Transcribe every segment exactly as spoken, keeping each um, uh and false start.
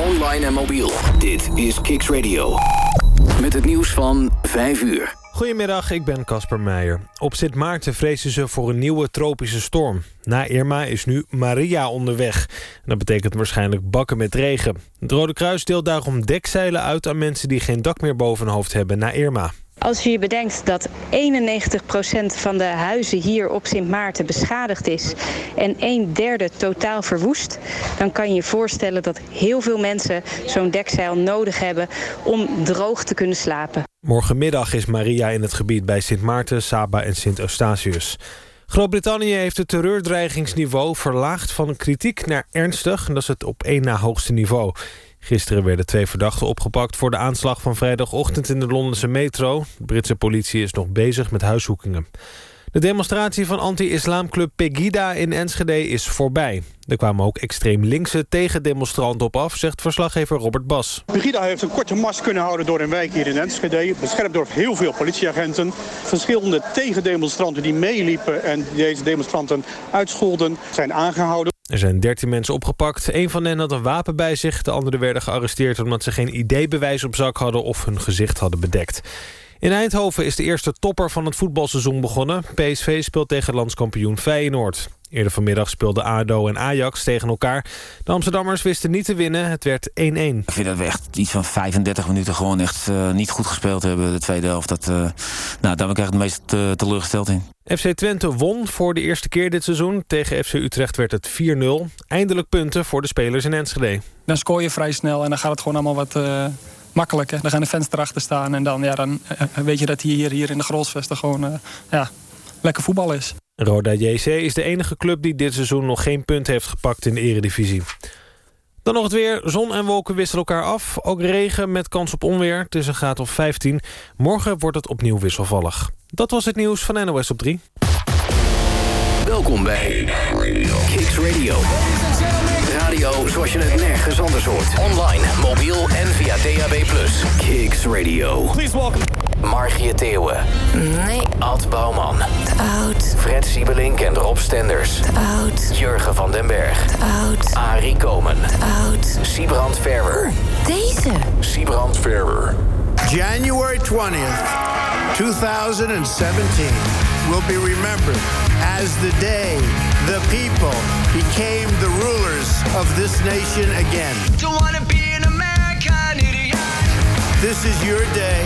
online en mobiel. Dit is Kicks Radio. Met het nieuws van vijf uur. Goedemiddag, ik ben Casper Meijer. Op Sint Maarten vrezen ze voor een nieuwe tropische storm. Na Irma is nu Maria onderweg. En dat betekent waarschijnlijk bakken met regen. Het Rode Kruis deelt daarom dekzeilen uit aan mensen die geen dak meer boven hun hoofd hebben na Irma. Als je je bedenkt dat eenennegentig procent van de huizen hier op Sint Maarten beschadigd is en een derde totaal verwoest, dan kan je je voorstellen dat heel veel mensen zo'n dekzeil nodig hebben om droog te kunnen slapen. Morgenmiddag is Maria in het gebied bij Sint Maarten, Saba en Sint Eustatius. Groot-Brittannië heeft het terreurdreigingsniveau verlaagd van kritiek naar ernstig. En dat is het op één na hoogste niveau. Gisteren werden twee verdachten opgepakt voor de aanslag van vrijdagochtend in de Londense metro. De Britse politie is nog bezig met huiszoekingen. De demonstratie van anti-islamclub Pegida in Enschede is voorbij. Er kwamen ook extreem linkse tegendemonstranten op af, zegt verslaggever Robert Bas. Pegida heeft een korte mars kunnen houden door een wijk hier in Enschede. Beschermd door heel veel politieagenten. Verschillende tegendemonstranten die meeliepen en deze demonstranten uitscholden zijn aangehouden. Er zijn dertien mensen opgepakt. Een van hen had een wapen bij zich. De anderen werden gearresteerd omdat ze geen I D-bewijs op zak hadden of hun gezicht hadden bedekt. In Eindhoven is de eerste topper van het voetbalseizoen begonnen. P S V speelt tegen landskampioen Feyenoord. Eerder vanmiddag speelden A D O en Ajax tegen elkaar. De Amsterdammers wisten niet te winnen. Het werd één-één. Ik vind dat we echt iets van vijfendertig minuten gewoon echt uh, niet goed gespeeld hebben. De tweede helft. Dat, uh, nou, daar ben ik echt het meest uh, teleurgesteld in. F C Twente won voor de eerste keer dit seizoen. Tegen F C Utrecht werd het vier nul. Eindelijk punten voor de spelers in Enschede. Dan scoor je vrij snel en dan gaat het gewoon allemaal wat Uh... makkelijk, hè? Dan gaan de fans erachter staan en dan, ja, dan uh, weet je dat hier, hier in de Grolsvesten gewoon uh, ja, lekker voetbal is. Roda J C is de enige club die dit seizoen nog geen punt heeft gepakt in de eredivisie. Dan nog het weer. Zon en wolken wisselen elkaar af. Ook regen met kans op onweer. Het is een graad of vijftien. Morgen wordt het opnieuw wisselvallig. Dat was het nieuws van N O S op drie. Welkom bij Kicks Radio. Radio zoals je het nergens anders hoort. Online, mobiel en via D A B plus. Kicks Radio. Please welcome Margie Theeuwen. Nee. Ad Bouwman. Te oud. Fred Siebelink en Rob Stenders. Te oud. Jurgen van den Berg. Te oud. Arie Komen. Te oud. Siebrand Verwer. Oeh, deze. Siebrand Verwer. January twentieth, twenty seventeen will be remembered as the day the people became the rulers of this nation again. Don't wanna be an American idiot. This is your day.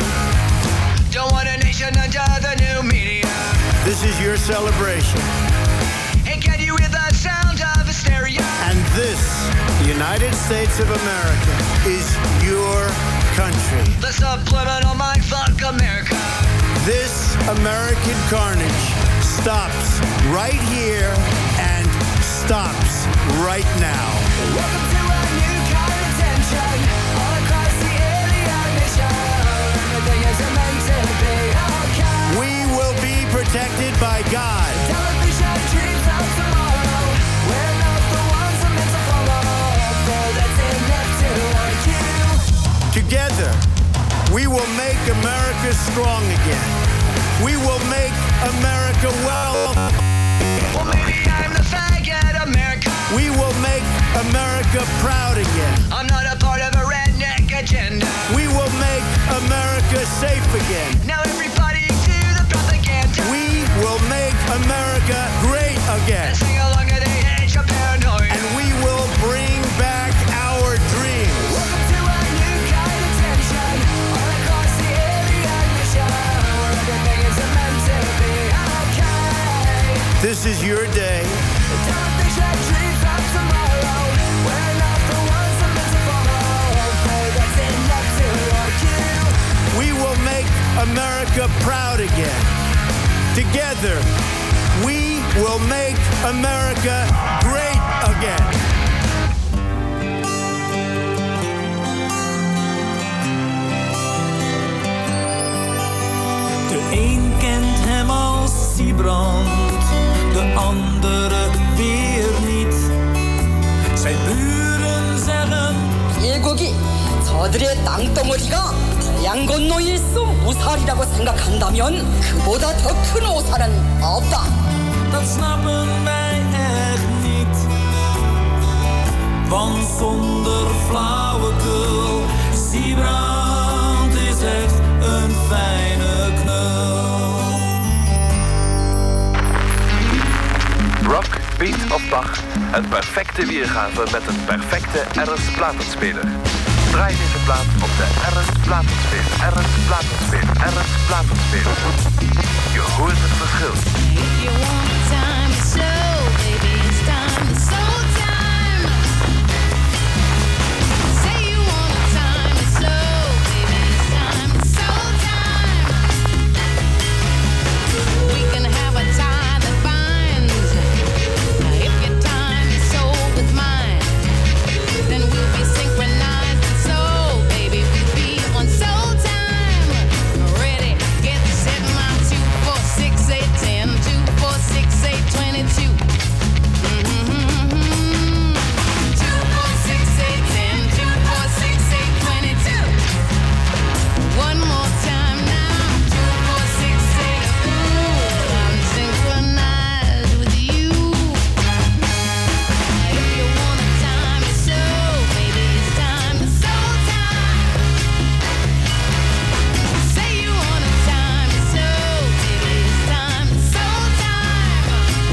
Don't want a nation under the new media. This is your celebration. And can you hear the sound of hysteria? And this, the United States of America, is your country. The subliminal mindfuck America. This American carnage stops right here and stops right now. Welcome to a new kind of tension all across the alien nation. Everything is meant to be okay. We will be protected by God. Television dreams of tomorrow. We're not the ones I'm meant to follow. For that's enough to argue. Together, we will make America strong again. We will make America well. Well, maybe I'm the faggot America. We will make America proud again. I'm not a part of a redneck agenda. We will make America safe again. Now everybody to the propaganda. We will make America great again. And sing along at the age of paranoia. And we will bring back our dreams. Welcome to a new kind of tension all across the alien mission. Where everything is meant to be okay. This is your day. The television dreams of tomorrow. We're not the ones I'm meant to follow. For that's enough to argue. We will make America proud again. Together, we will make America great again. De een kent hem als Siebrand, de andere weer niet. Zijn buren zeggen: 일국이 저들의 땅덩어리가 태양 건너에 있어 오살이라고 생각한다면 그보다 더 큰 오살은 없다. Dat snappen wij echt niet, want zonder flauwe Bach een perfecte weergave met een perfecte Ernst-platenspeler. Draai deze plaat op de Ernst-platenspeler, Ernst-platenspeler, Ernst-platenspeler. Je hoort het verschil. If you want time to slow, baby, it's time to slow time. Say you want time to slow, baby, it's time to slow time. We can have a tie that binds. If your time is sold with mine, then we'll be synchronized and so, baby, we'll be on soul time. Ready, get set, my two, four, six, eight, ten, two, four, six, eight, twenty-two. Mm-hmm. Two, four, six, eight, ten, two, four, six, eight, twenty-two. One more time now. Two, four, six, eight, ooh, I'm synchronized with you. If you want a time to slow, baby, it's time to slow time. Say you want a time to slow, baby, it's time to slow time.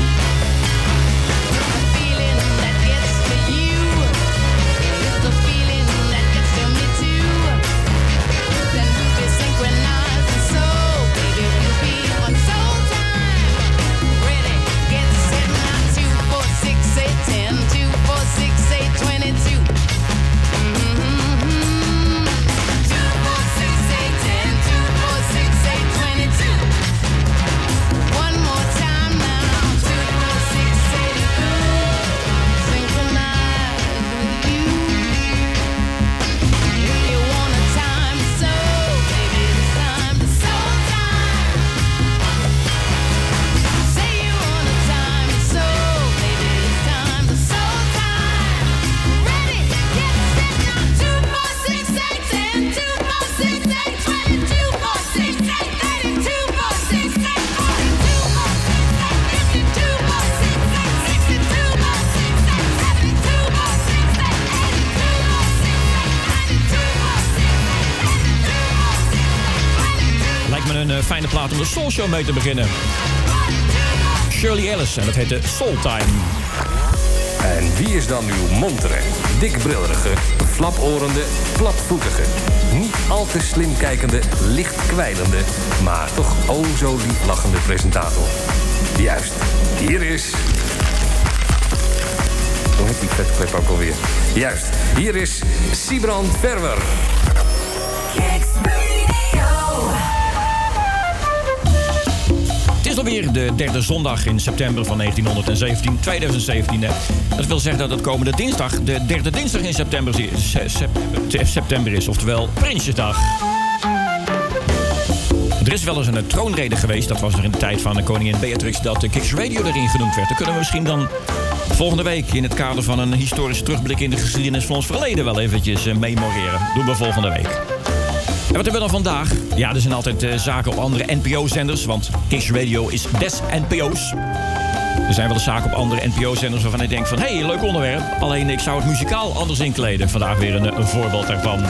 The feeling that gets to you is the feeling that gets to me too. Then we'll be synchronized and so, baby, we'll be on soul time. Ready, get set, now. Two, four, six, eight, ten, two, four, six, eight, twenty-two. Mm-hmm. Two, four, six, eight, ten, two, four, six, eight, twenty-two. One more time now. Two, four, six, eight, ooh, synchronized with you. If you want a time to slow, baby, it's time to slow time. Say you want a time to slow, baby, it's time to slow time. Ready, get set now. Two, four, six, eight, ten, two, four, six, eight, twenty, two, four, six, eight, thirty, two, four, six, eight, forty, two, four, six, eight, fifty, two, four, six, eight, sixty, two, four, six, eight, seventy, two, four, six, eight, eighty, two, four, six, eight, ninety, two, four, six, eight, eighty, two, four, six, eight, twenty-two. Lijkt me een uh, fijne plaat om de Soul Show mee te beginnen. Shirley Ellis en dat heette Soul Time. En wie is dan uw montere, dikbrillerige, flaporende, platvoetige, niet al te slim kijkende, licht kwijlende, maar toch o zo lief lachende presentator? Juist, hier is... Hoe heet die vetklep ook alweer? Juist, hier is Sibrand Verwer. Het is alweer de derde zondag in september van negentienhonderdzeventien, tweeduizend zeventien. Hè. Dat wil zeggen dat het komende dinsdag de derde dinsdag in september is, september is oftewel Prinsjesdag. Er is wel eens een troonrede geweest, dat was nog in de tijd van de koningin Beatrix, dat de Kicks Radio erin genoemd werd. Dan kunnen we misschien dan volgende week in het kader van een historische terugblik in de geschiedenis van ons verleden wel eventjes memoreren. Doen we volgende week. En wat hebben we dan vandaag? Ja, er zijn altijd uh, zaken op andere N P O-zenders, want Kicks Radio is des N P O's. Er zijn wel eens zaken op andere N P O-zenders waarvan ik denk van, hé, hey, leuk onderwerp. Alleen ik zou het muzikaal anders inkleden. Vandaag weer een, een voorbeeld daarvan.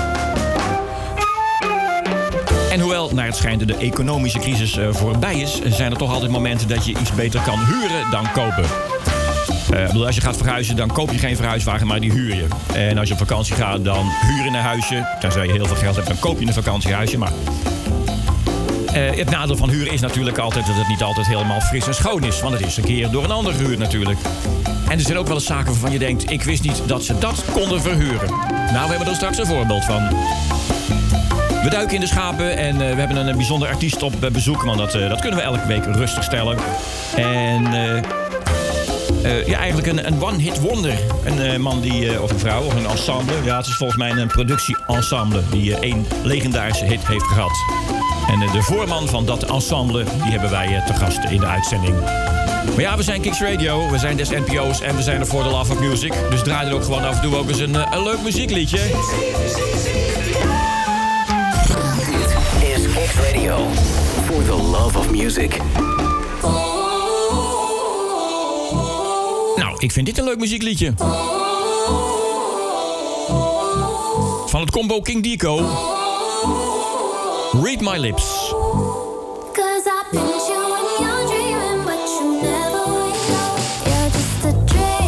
En hoewel, naar het schijnt, de economische crisis uh, voorbij is, zijn er toch altijd momenten dat je iets beter kan huren dan kopen. Uh, bedoel, als je gaat verhuizen, dan koop je geen verhuiswagen, maar die huur je. En als je op vakantie gaat, dan huur je een huisje. Tenzij je heel veel geld hebt, dan koop je een vakantiehuisje. Maar uh, het nadeel van huren is natuurlijk altijd dat het niet altijd helemaal fris en schoon is. Want het is een keer door een ander gehuurd natuurlijk. En er zijn ook wel eens zaken waarvan je denkt, ik wist niet dat ze dat konden verhuren. Nou, we hebben er straks een voorbeeld van. We duiken in de schapen en uh, we hebben een bijzonder artiest op uh, bezoek. Want dat, uh, dat kunnen we elke week rustig stellen. En... Uh, Uh, ja, eigenlijk een, een one-hit wonder. Een uh, man die, uh, of een vrouw, of een ensemble. Ja, het is volgens mij een productie-ensemble die uh, één legendarische hit heeft gehad. En uh, de voorman van dat ensemble, die hebben wij uh, te gast in de uitzending. Maar ja, we zijn Kicks Radio, we zijn des N P O's en we zijn er voor de Love of Music. Dus draai er ook gewoon af en toe ook eens een, uh, een leuk muziekliedje. Dit is Kicks Radio, for the love of music. Nou, ik vind dit een leuk muziekliedje. Van het combo King Deco. Read My Lips. Cause I picture when you're dreaming, but you never wake up. You're just a dream.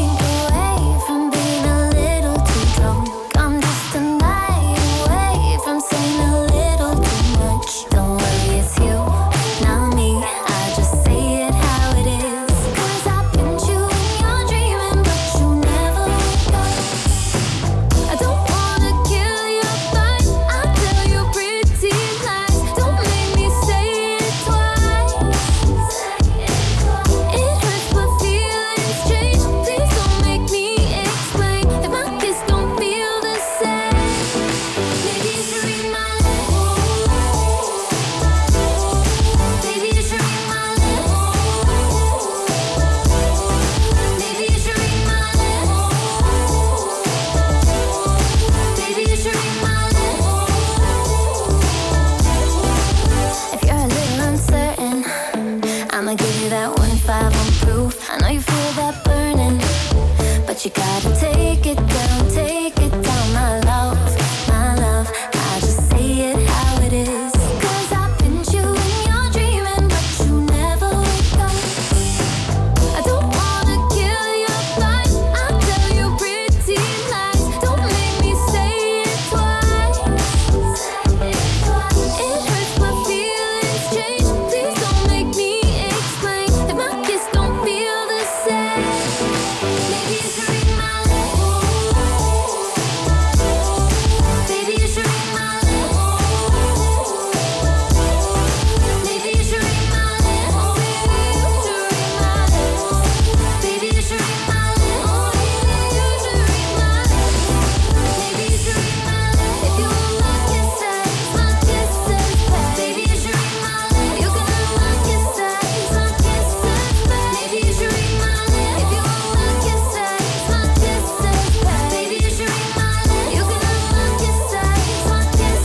I know you feel that burning, but you gotta take it down, take it down, my love, my love. I just say it how it is. Cause I pinch you when you're dreaming, but you never wake up. I don't wanna kill your vibe, I'll tell you pretty lies. Don't make me say it twice. It hurts my feelings change. Please don't make me explain. If my kiss don't feel the same, maybe you should read my lips. Baby, you should read my lips. Maybe you should read my lips. Baby, you should read my lips. Maybe you should read my lips. If you want my kisses, my kisses, baby, you should read my lips. You can have my kisses, my kisses, maybe you should read my lips. If you want my kisses, my kisses, baby, you should read my lips. You can have my kisses, my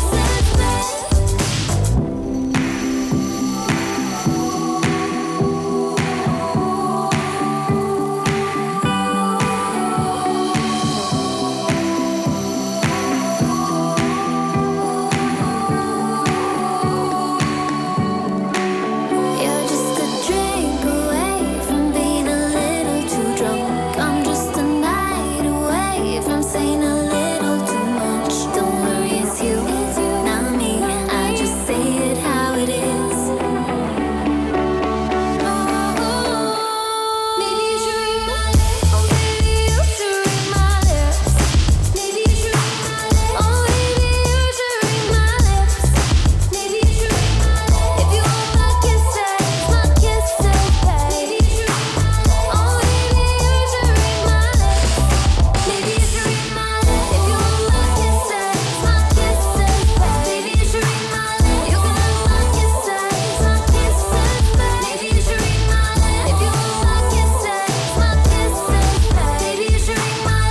You're just a drink away from being a little too drunk. I'm just a night away from saying a little too much. Don't worry, it's you, not me. I just say it how it is. Maybe you should read my lips. Oh, baby, you should read my lips. Maybe you should read my lips. Oh, baby, you should read my lips. Maybe you should read my lips. If you want my kisses, my kisses, baby, you should read my lips. Oh, baby, you should read my lips. Maybe you should read my lips. If you want my kisses, my kisses, baby, you should read my lips. You can have my kisses, my kisses, baby, you should read my lips. If you want my kisses, my kisses, baby, you should read my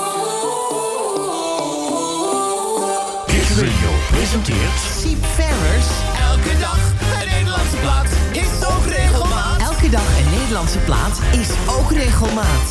lips. Kids Radio presenteert Seafarers. Elke dag een Nederlandse plaat is ook regelmaat. Elke dag een Nederlandse plaat is ook regelmaat.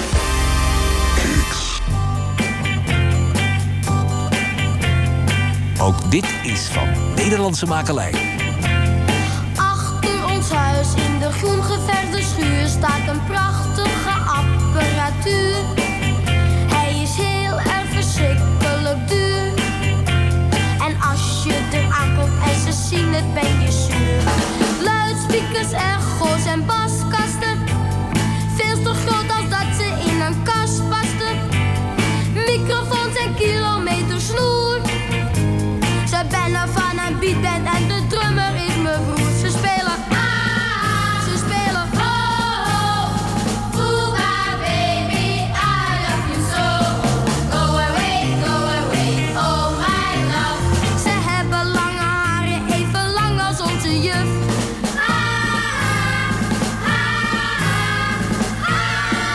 Ook dit is van Nederlandse makelij. Achter ons huis in de groengeverde schuur staat een prachtige apparatuur. Hij is heel erg verschrikkelijk duur. En als je eraan komt en ze zien het, ben je zuur. Luidsprekers, echo's en baskasten. Veel te groot als dat ze in een kast pasten. Microfoons en kilometers snoer. Ze bellen van een beatband en de drummer is mijn broer. Ze spelen ah, ze spelen oh, oh. Ooga baby, I love you so. Go away, go away, oh my love. Ze hebben lange haren, even lang als onze juf. Ah, ah, ah, ah.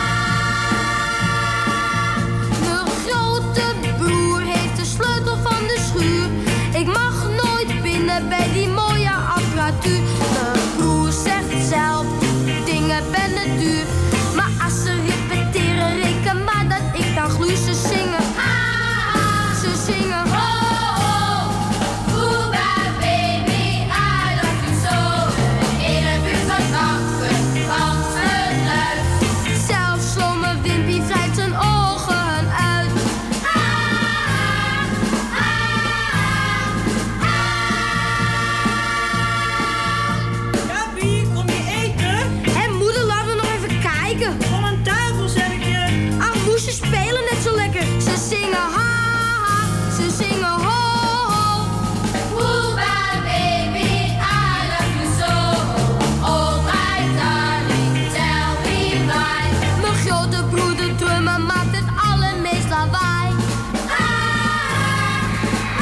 Mijn grote broer heeft de sleutel van de schuur. Ik mag nooit binnen bij die mooie apparatuur. Mijn broer zegt zelf, dingen ben duur. Maar als ze repeteren, reken maar dat ik dan gluur. Ze zingen, ah, ze zingen, oh, oh, ooga baby, I love you so. In een buurt van kakken, van het luid. Zelfs slome Wimpy wrijft zijn ogen uit. Ah, ah, Ja, wie? Kom je eten? En moeder, laten we nog even kijken. Kom aan tafel, zeg ik je. Ach, moesjes spelen net zo lekker. Ze zingen ha, ha, ze zingen ho, ho. Ooga baby, I love you so. Oh my darling, tell me why. Mijn grote broer, de drummer, maakt het allermeest lawaai. Ah, ah,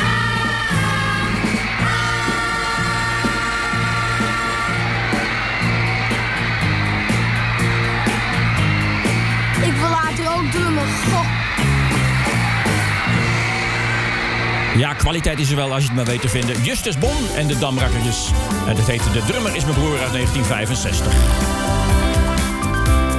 ah. Ik wil later ook drummen, goh. Ja, kwaliteit is er wel als je het maar weet te vinden. Justus Bon en de Damrakkertjes. En dat heette De Drummer is mijn broer uit negentien vijfenzestig.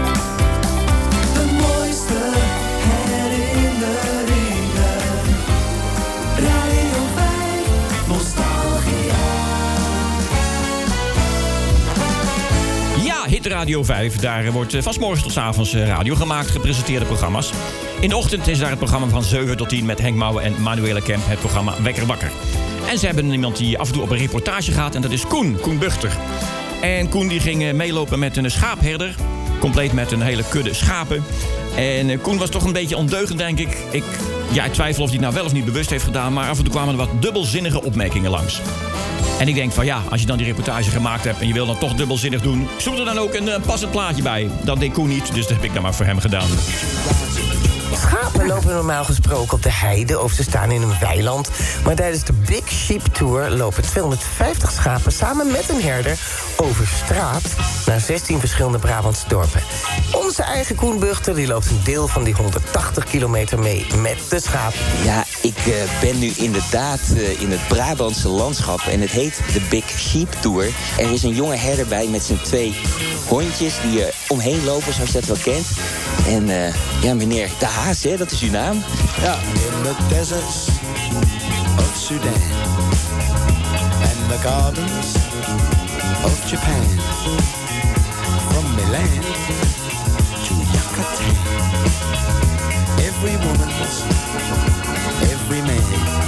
Radio vijf. Daar wordt van 's morgens tot 's avonds radio gemaakt, gepresenteerde programma's. In de ochtend is daar het programma van zeven tot tien met Henk Mouwen en Manuela Kemp, het programma Wekker Wakker. En ze hebben iemand die af en toe op een reportage gaat en dat is Koen, Koen Buchter. En Koen die ging meelopen met een schaapherder, compleet met een hele kudde schapen. En Koen was toch een beetje ondeugend, denk ik. Ik, ja, ik twijfel of hij het nou wel of niet bewust heeft gedaan, maar af en toe kwamen er wat dubbelzinnige opmerkingen langs. En ik denk van ja, als je dan die reportage gemaakt hebt en je wil dan toch dubbelzinnig doen, zoek er dan ook een uh, passend plaatje bij. Dat deed Koen niet, dus dat heb ik dan maar voor hem gedaan. Schapen lopen normaal gesproken op de heide of ze staan in een weiland. Maar tijdens de Big Sheep Tour lopen tweehonderdvijftig schapen samen met een herder over straat naar zestien verschillende Brabantse dorpen. Onze eigen Koen Buchter die loopt een deel van die honderdtachtig kilometer mee met de schapen. Ja, ik uh, ben nu inderdaad uh, in het Brabantse landschap en het heet de Big Sheep Tour. Er is een jonge herder bij met zijn twee hondjes die er omheen lopen, zoals je dat wel kent. En uh, ja, meneer De Haas, hè, dat is uw naam? Ja. In the deserts of Sudan and the gardens of Japan, from Milan to Yucatan, every woman's, every man.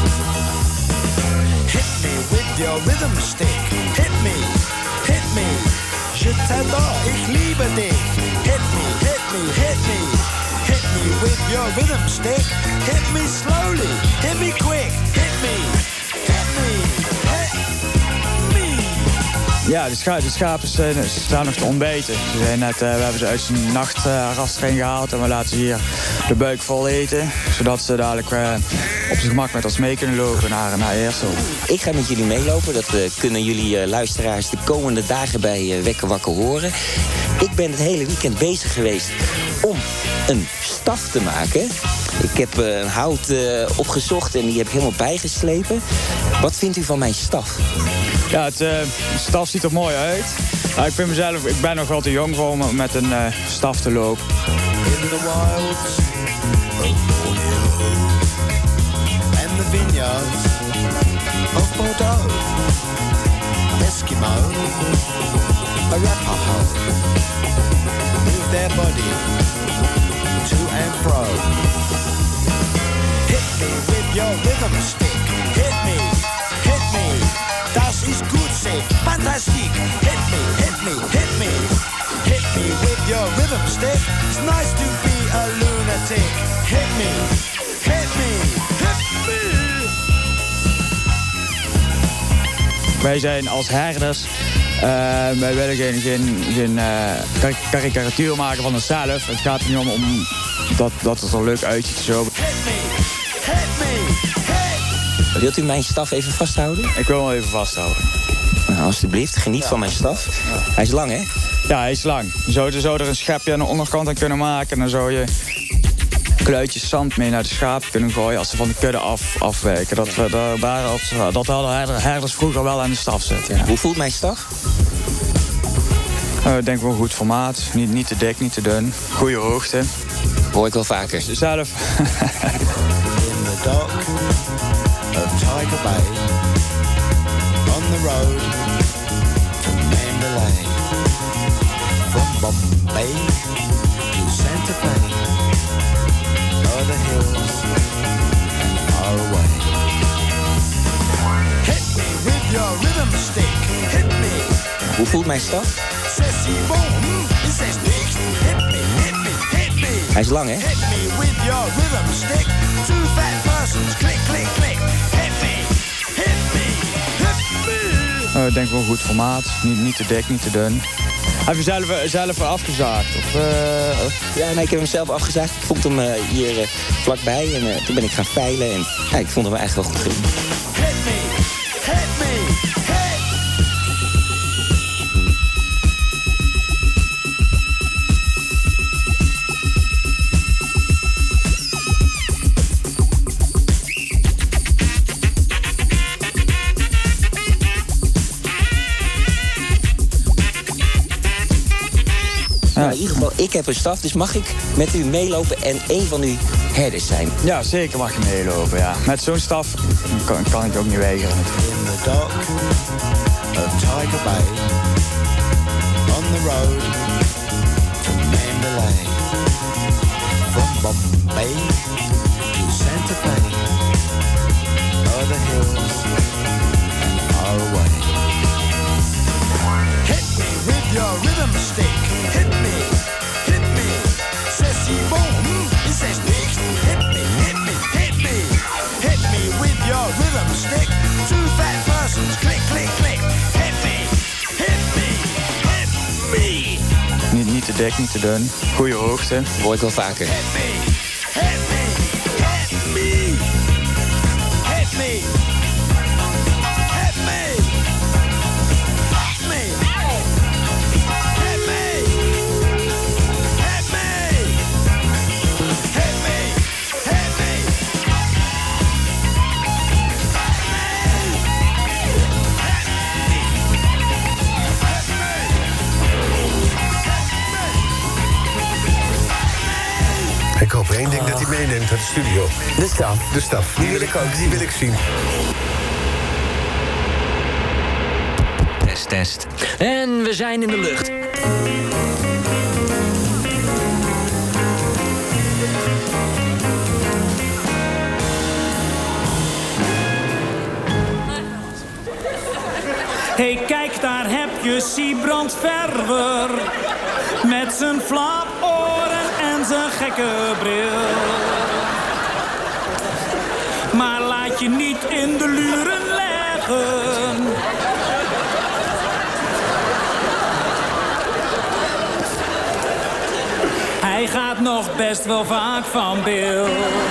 Hit me with your rhythm stick, hit me, hit me, je t'adore, ich liebe dich. Hit me, hit me, hit me, hit me with your rhythm stick. Hit me slowly, hit me quick, hit me, hit me, hit me. Ja, de, scha de schapen zijn, ze staan nog te ontbijten. Ze zijn net, uh, we hebben ze uit zijn nachtrast uh, gehaald en we laten ze hier de buik vol eten. Zodat ze dadelijk uh, op zijn gemak met ons mee kunnen lopen naar, naar Eersel. Ik ga met jullie meelopen. Dat uh, kunnen jullie uh, luisteraars de komende dagen bij uh, Wekker Wakker horen. Ik ben het hele weekend bezig geweest om een staf te maken. Ik heb uh, een hout uh, opgezocht en die heb ik helemaal bijgeslepen. Wat vindt u van mijn staf? Ja, het uh, staf ziet er mooi uit. Nou, ik vind mezelf, ik ben nog wel te jong voor om met een uh, staf te lopen. In the wilds of Borneo and the vineyards of Bordeaux, Eskimo, Arapaho, move their body to and fro. Hit me with your rhythm stick, hit me, hit me, das ist gut, say, fantastic. Hit me, hit me, hit me, hit me with your rhythm stick. It's nice to be a lunatic. Hit me, hit me, hit me. Wij zijn als herders, uh, wij willen geen, geen, geen uh, karikatuur maken van onszelf. Het gaat er niet om, om dat, dat het er leuk uitziet. Zo. Wilt u mijn staf even vasthouden? Ik wil hem even vasthouden. Nou, alsjeblieft, geniet ja. van mijn staf. Hij is lang, hè? Ja, hij is lang. Je zou, je zou er een schepje aan de onderkant aan kunnen maken. En dan zou je kluitjes zand mee naar de schapen kunnen gooien als ze van de kudde af, afwijken. Dat we daar, daar op, dat hadden herders vroeger wel aan de staf zetten. Ja. Hoe voelt mijn staf? Uh, ik denk wel een goed formaat. Niet, niet te dik, niet te dun. Goede hoogte. Hoor ik wel vaker. Zelf. In the dock of Tiger Bay, on the road to Mandalay, from Bombay to Santa Fe, o'er the hills and far away. Hit me with your rhythm stick, hit me. Hoe voelt mijn staf? Says bon, he says niks. Hit me, hit me, hit me. Hij is lang, hè? Hit me with your rhythm stick. Two fat persons, click, click, click. Hit me, hit me, hit me. Uh, ik denk wel een goed formaat. Niet, niet te dik, niet te dun. Heb je zelf, zelf afgezaagd? Of, uh, ja, nee, ik heb hem zelf afgezaagd. Ik vond hem uh, hier uh, vlakbij en uh, toen ben ik gaan veilen. En ja, ik vond hem eigenlijk wel goed. Hit me, hit me, hit. Nou, in ieder geval, ik heb een staf, dus mag ik met u meelopen en één van uw herders zijn? Ja, zeker mag je meelopen, ja. Met zo'n staf kan, kan ik ook niet weigeren. In the dock of Tiger Bay, on the road the line. From Bombay to Santa Fe, o'er the hills and far away. Hit me with your rhythm stick. Hit me, hit me. Says he boom, he says niks. Hit me, hit me, hit me. Hit me with your rhythm stick. Two fat persons, click, click, click. Hit me, hit me, hit me. Niet, niet te dik, niet te dun. Goeie hoogte. Hoor ik wel vaker. Hit me, hit me, hit me. Hit me, hit me. Hit me. Hit me. Hit me. Hit me. Hit me. Ik hoop één ding dat hij meeneemt uit de studio. De staf. De staf. Die wil ik ook. Die wil ik zien. Test, test. En we zijn in de lucht. Hey, kijk, daar heb je Siebrand Verwer. Met zijn flaporen en zijn gekke bril. Maar laat je niet in de luren leggen. Hij gaat nog best wel vaak van bil.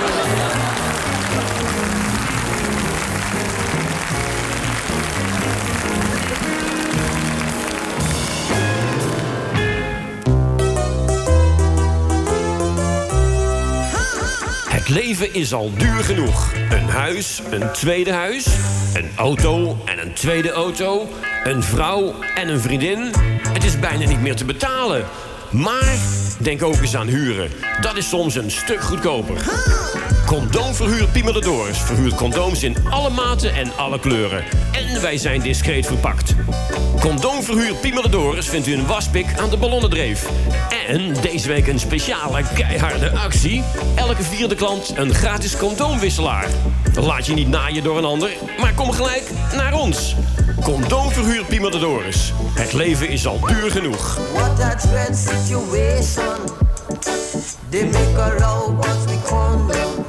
Het leven is al duur genoeg. Een huis, een tweede huis, een auto en een tweede auto, een vrouw en een vriendin. Het is bijna niet meer te betalen. Maar denk ook eens aan huren. Dat is soms een stuk goedkoper. Condoomverhuur Pima de Doris verhuurt condooms in alle maten en alle kleuren. En wij zijn discreet verpakt. Condoomverhuur Pima de Doris vindt u een waspik aan de Ballonnendreef. En deze week een speciale keiharde actie. Elke vierde klant een gratis condoomwisselaar. Laat je niet naaien door een ander, maar kom gelijk naar ons. Condoomverhuur Pima de Doris. Het leven is al duur genoeg. What a dread situation. They make a row, but we condom.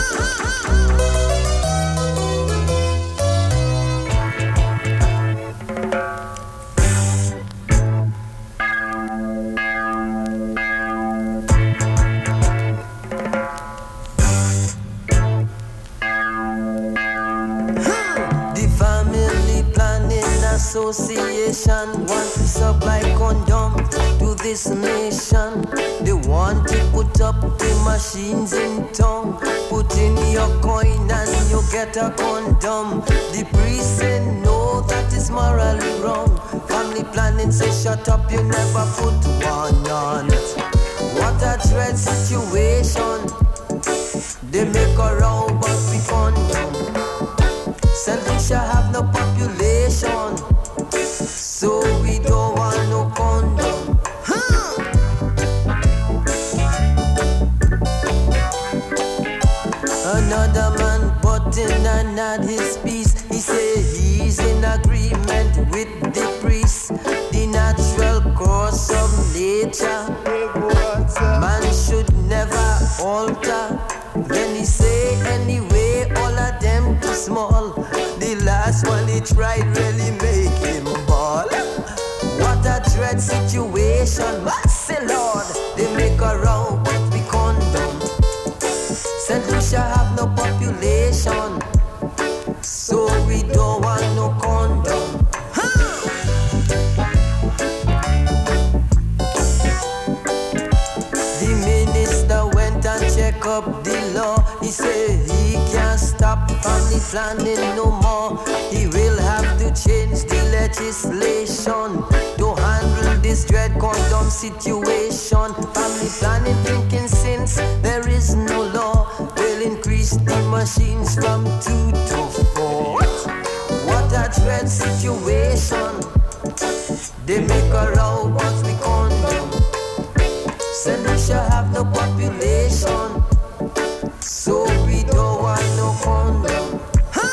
Association want to supply condom to this nation. They want to put up the machines in town. Put in your coin and you get a condom. The priest say no, that is morally wrong. Family planning say shut up, you never put one on. What a dread situation. They make a row but we condom. Saint Lucia have no population, so we don't want no condom. Huh. Another man put in and had his piece. He say he's in agreement with the priest. The natural course of nature, man should never alter. Then he say anyway, all of them too small. The last one he tried really make him ball. What a dread situation, mercy Lord. They make a row but we condom. Saint Lucia have no population, so we don't want no condom. The minister went and checked up the law. He said he can't stop family planning no more. He will have to change the legislation to handle this dread condom situation. Family planning thinking since there is no law, they'll increase the machines from two to four. What a dread situation. They make a row but we condom. Said we should have no population, so we don't want no condom.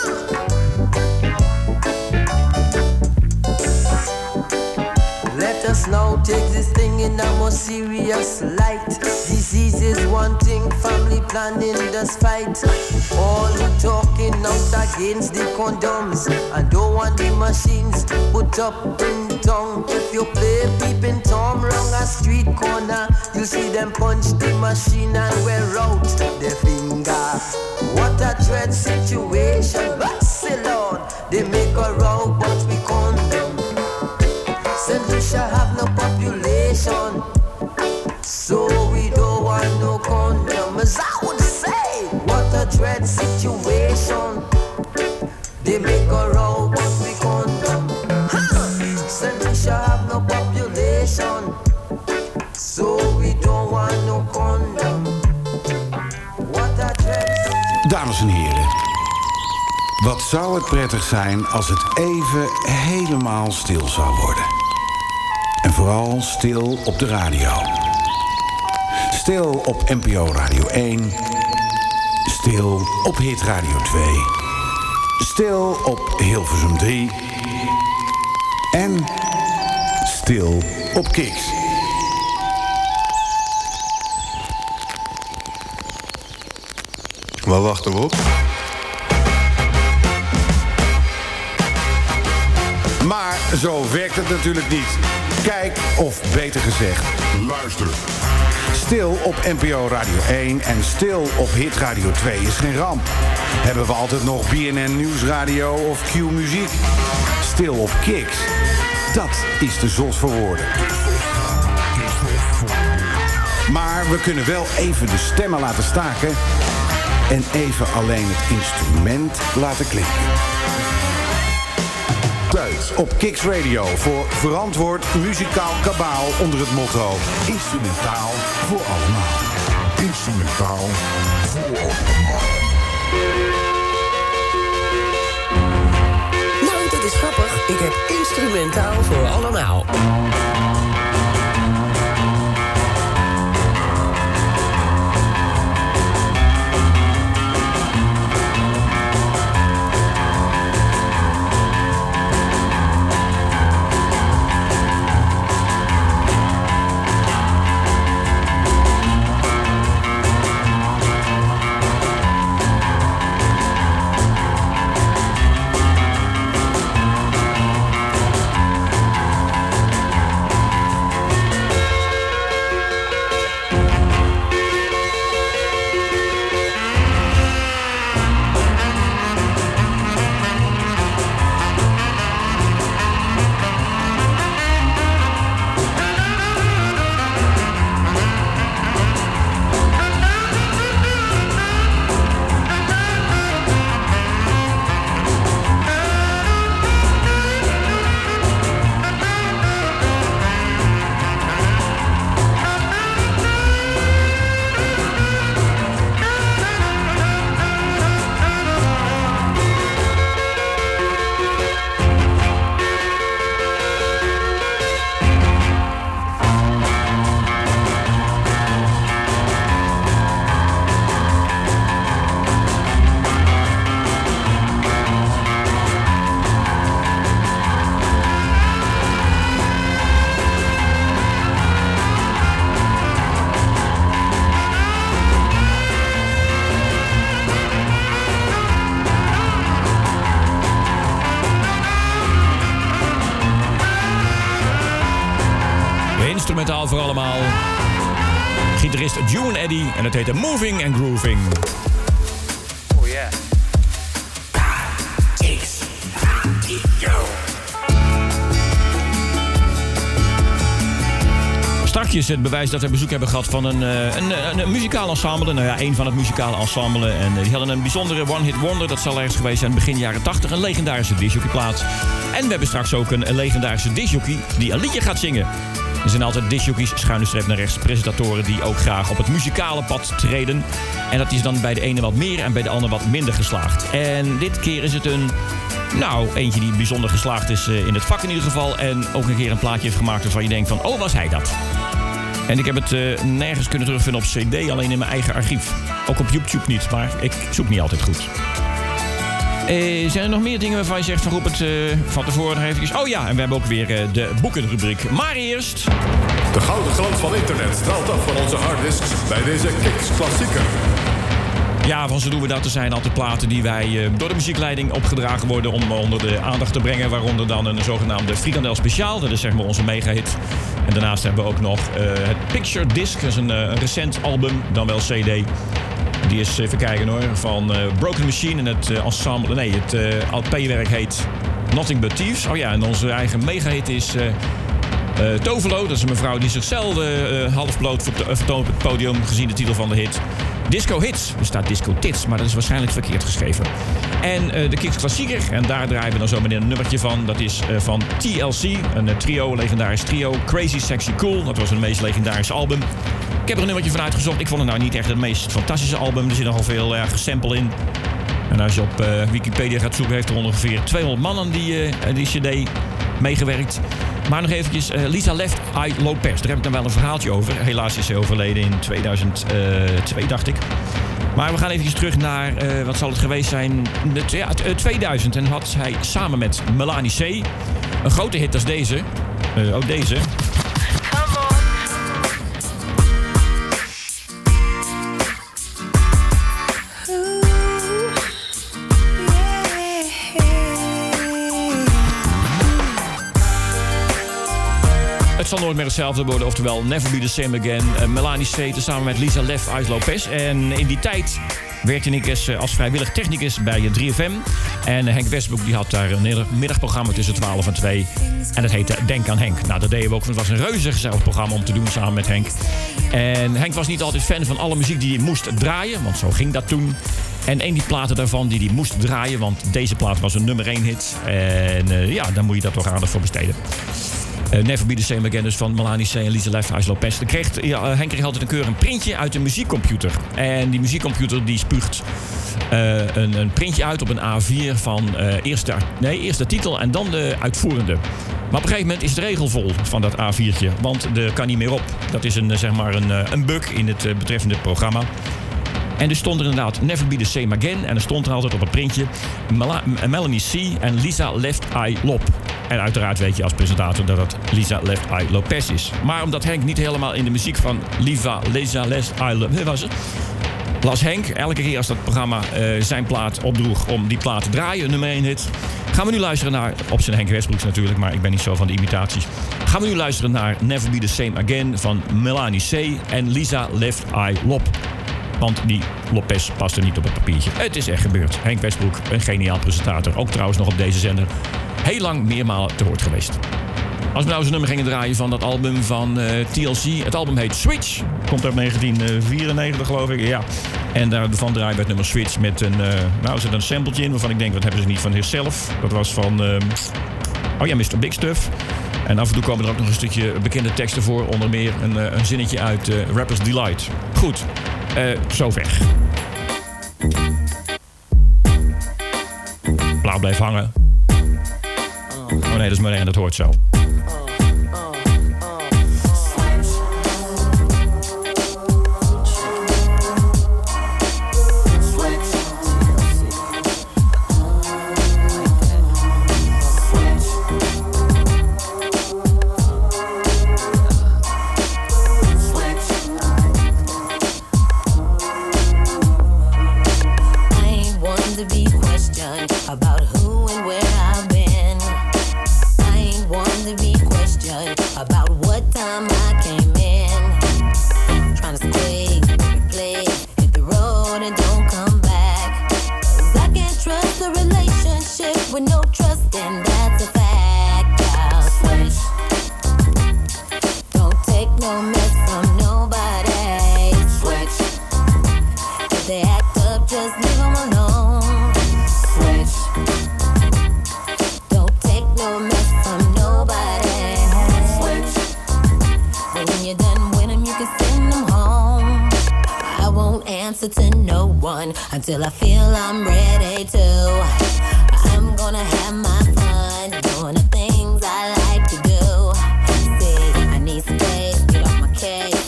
Let us now take this thing in a more serious light. Disease is one thing, family planning does fight. All who talking out against the condoms and don't want the machines put up in town. If you play peeping Tom wrong a street corner, you see them punch the machine and wear out their finger. What a dread situation, but say Lord, they make a row but we condemn. Said we shall have no population, so we don't want no condom. As I would say, what a dread situation. They make a row but we condom. Said we shall have no population, so we don't want no condom. What a dread. Dames en heren, wat zou het prettig zijn als het even helemaal stil zou worden. En vooral stil op de radio. Stil op N P O Radio één. Stil op Hit Radio twee. Stil op Hilversum drie. En stil op Kicks. Waar wachten we op? Maar zo werkt het natuurlijk niet. Kijk, of beter gezegd, luister. Stil op N P O Radio één en stil op Hit Radio twee is geen ramp. Hebben we altijd nog B N N Nieuwsradio of Q Muziek? Stil op Kicks. Dat is de zot voor woorden. Maar we kunnen wel even de stemmen laten staken en even alleen het instrument laten klinken. Tijd op Kicks Radio voor verantwoord muzikaal kabaal onder het motto Instrumentaal voor allemaal. Instrumentaal voor allemaal. Nou, dat is grappig. Ik heb instrumentaal voor allemaal. Instrumentaal voor allemaal. Gitarist June Eddy en het heette Moving and Grooving. Oh yeah. Kicks Radio. Strakjes het bewijs dat we bezoek hebben gehad van een, een, een, een muzikaal ensemble. Nou ja, één van het muzikale ensemble. En die hadden een bijzondere one-hit wonder. Dat zal ergens geweest zijn begin jaren tachtig. Een legendarische discjockeyplaat. En we hebben straks ook een, een legendarische discjockey die een liedje gaat zingen. Er zijn altijd discjockeys, schuine streep naar rechts, presentatoren die ook graag op het muzikale pad treden. En dat is dan bij de ene wat meer en bij de ander wat minder geslaagd. En dit keer is het een, nou, eentje die bijzonder geslaagd is in het vak in ieder geval. En ook een keer een plaatje heeft gemaakt waarvan je denkt van, oh, was hij dat? En ik heb het uh, nergens kunnen terugvinden op cd, alleen in mijn eigen archief. Ook op YouTube niet, maar ik zoek niet altijd goed. Uh, zijn er nog meer dingen waarvan je zegt van roep het uh, van tevoren nog eventjes? Oh ja, en we hebben ook weer uh, de boekenrubriek. Maar eerst... De gouden glans van internet straalt af van onze harddisks bij deze Kicks Klassieker. Ja, van zo doen we dat. Er zijn altijd platen die wij uh, door de muziekleiding opgedragen worden om onder de aandacht te brengen. Waaronder dan een zogenaamde frikandel speciaal. Dat is zeg maar onze megahit. En daarnaast hebben we ook nog uh, het Picture Disc. Dat is een, uh, een recent album, dan wel cd. Die is, even kijken hoor, van uh, Broken Machine en het uh, ensemble... Nee, het uh, L P-werk heet Nothing But Thieves. Oh ja, en onze eigen megahit is... Uh, Uh, Tovelo, dat is een mevrouw die zichzelf uh, half bloot vertoont op het podium, gezien de titel van de hit. Disco Hits, er staat Disco Tits, maar dat is waarschijnlijk verkeerd geschreven. En uh, de Kicks Klassieker, en daar draaien we dan zo meteen een nummertje van. Dat is uh, van T L C, een uh, trio, een legendarisch trio. Crazy Sexy Cool, dat was een meest legendarische album. Ik heb er een nummertje van uitgezocht. Ik vond het nou niet echt het meest fantastische album. Er zit nogal veel uh, sample in. En als je op uh, Wikipedia gaat zoeken, heeft er ongeveer tweehonderd man aan die, uh, die cd meegewerkt. Maar nog eventjes, uh, Lisa Left Eye Lopez. Daar heb ik dan wel een verhaaltje over. Helaas is ze overleden in tweeduizend twee, dacht ik. Maar we gaan eventjes terug naar, uh, wat zal het geweest zijn? Ja, tweeduizend. En had hij samen met Melanie C. een grote hit als deze. Uh, ook deze. Het zal nooit meer hetzelfde worden, oftewel Never Be The Same Again. Uh, Melanie C. samen met Lisa Left Eye Lopez. En in die tijd werkte ik als, als vrijwillig technicus bij drie F M. En Henk Westbroek die had daar een middagprogramma tussen twaalf en twee. En dat heette Denk aan Henk. Nou, dat deden we ook. Het was een reuze gezellig programma om te doen samen met Henk. En Henk was niet altijd fan van alle muziek die hij moest draaien, want zo ging dat toen. En een die platen daarvan die hij moest draaien, want deze plaat was een nummer één hit. En uh, ja, dan moet je daar toch aandacht voor besteden. Uh, Never Be The Same Again, dus van Melanie C. en Lisa Left Eye Lopez. Dan kreeg, ja, Henk kreeg altijd een keur een printje uit een muziekcomputer. En die muziekcomputer die spuugt uh, een, een printje uit op een A vier van uh, eerst, de, nee, eerst de titel en dan de uitvoerende. Maar op een gegeven moment is de regel vol van dat A viertje. Want er kan niet meer op. Dat is een, zeg maar een, een bug in het uh, betreffende programma. En er stond er inderdaad Never Be The Same Again. En er stond er altijd op het printje Mel- Melanie C. en Lisa Left Eye Lop. En uiteraard weet je als presentator dat het Lisa Left Eye Lopez is. Maar omdat Henk niet helemaal in de muziek van Lisa, Lisa Left Eye Lopez was het, las Henk elke keer als dat programma uh, zijn plaat opdroeg om die plaat te draaien, een nummer één hit. Gaan we nu luisteren naar, op zijn Henk Westbroeks natuurlijk, maar ik ben niet zo van de imitaties. Gaan we nu luisteren naar Never Be The Same Again van Melanie C. en Lisa Left Eye Lop. Want die Lopez paste niet op het papiertje. Het is echt gebeurd. Henk Westbroek, een geniaal presentator. Ook trouwens nog op deze zender. Heel lang meermalen te woord geweest. Als we nou eens een nummer gingen draaien van dat album van uh, T L C. Het album heet Switch. Komt uit negentien vierennegentig geloof ik. Ja. En daarvan draaien we het nummer Switch met een... Uh, nou is het een sampletje in waarvan ik denk, wat hebben ze niet van zichzelf. Dat was van... Uh, oh ja, mister Big Stuff. En af en toe komen er ook nog een stukje bekende teksten voor. Onder meer een, uh, een zinnetje uit uh, Rapper's Delight. Goed. Uh, zover. Blauw blijft hangen. Oh nee, dat is maar één, dat hoort zo. About who and where I've been. I ain't one to be questioned about what time I came in. Trying to squeeze, play, hit the road and don't come back. 'Cause I can't trust a relationship with no trust, and that's a fact. I'll switch. Don't take no mess from nobody. Switch. If they act up, just leave them alone. Don't take no mess from nobody. Switch. But when you're done with them, you can send them home. I won't answer to no one until I feel I'm ready to. I'm gonna have my fun doing the things I like to do. See, I need space, get off my case.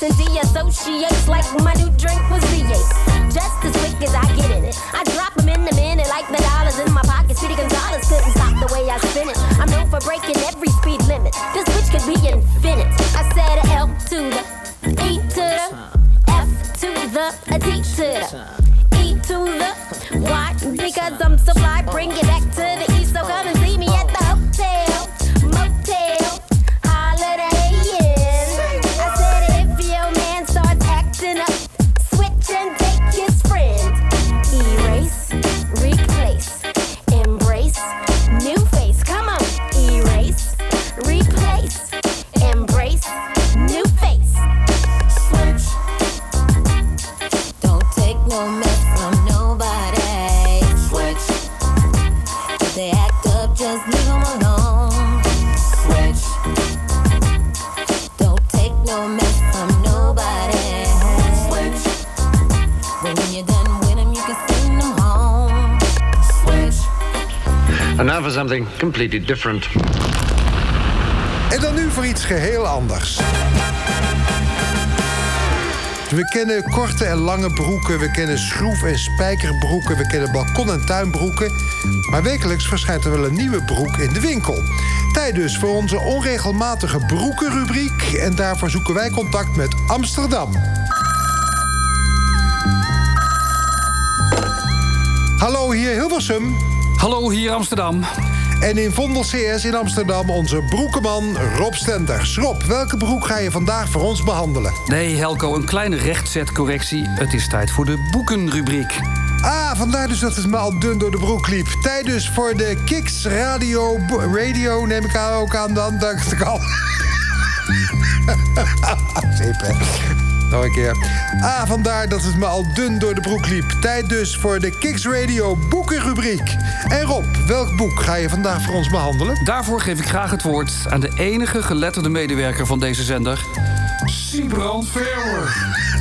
and de-associates like my new drink was V eight. Just as quick as I get in it, I drop them in the minute like the dollars in my pocket. City Gonzalez couldn't stop the way I spin it. I'm known for breaking every speed limit. This switch could be infinite. I said a L to the E to the F to the a D to the E to the Y. Because I'm so fly, bring it back to the East. So come and see me at the hotel, motel, Holiday Inn. I said if your man starts acting up, switch and take his friend. Erase, replace, embrace, new face. Come on, erase, replace, embrace, new face. Switch. Don't take no mess from nobody. Switch. If they act up, just leave them alone. Switch. Don't take no mess from nobody. Switch. But when you're done with them, you can send them home. Switch. And now for something completely different. En dan nu voor iets geheel anders. We kennen korte en lange broeken, we kennen schroef- en spijkerbroeken, we kennen balkon- en tuinbroeken. Maar wekelijks verschijnt er wel een nieuwe broek in de winkel. Tijd dus voor onze onregelmatige broekenrubriek. En daarvoor zoeken wij contact met Amsterdam. Hallo, hier Hilversum. Hallo, hier Amsterdam. En in Vondel C S in Amsterdam onze broekenman Rob Stenders. Rob, welke broek ga je vandaag voor ons behandelen? Nee, Helco, een kleine rechtzetcorrectie. Het is tijd voor de boekenrubriek. Ah, vandaar dus dat het me al dun door de broek liep. Tijd dus voor de Kicks Radio... Radio neem ik aan ook aan dan, dacht ik al. Zeep, hè. Nog een keer. Ah, vandaar dat het me al dun door de broek liep. Tijd dus voor de Kicks Radio boekenrubriek. En Rob, welk boek ga je vandaag voor ons behandelen? Daarvoor geef ik graag het woord aan de enige geletterde medewerker van deze zender, Siebrand Verwer.